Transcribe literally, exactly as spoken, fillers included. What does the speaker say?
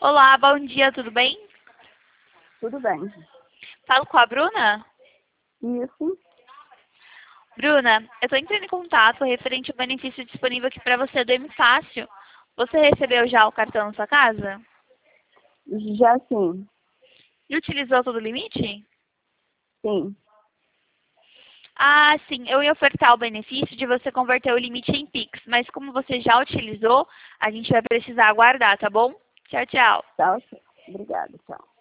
Olá, bom dia, tudo bem? Tudo bem. Falo com a Bruna? Isso, Bruna, eu estou entrando em contato referente ao benefício disponível aqui para você do M Fácil. Você recebeu já o cartão na sua casa? já sim, E utilizou todo o limite? sim. Ah, sim, eu ia ofertar o benefício de você converter o limite em Pix, mas como você já utilizou, a gente vai precisar aguardar, tá bom? Tchau, tchau. Tá ok. Obrigada, tchau.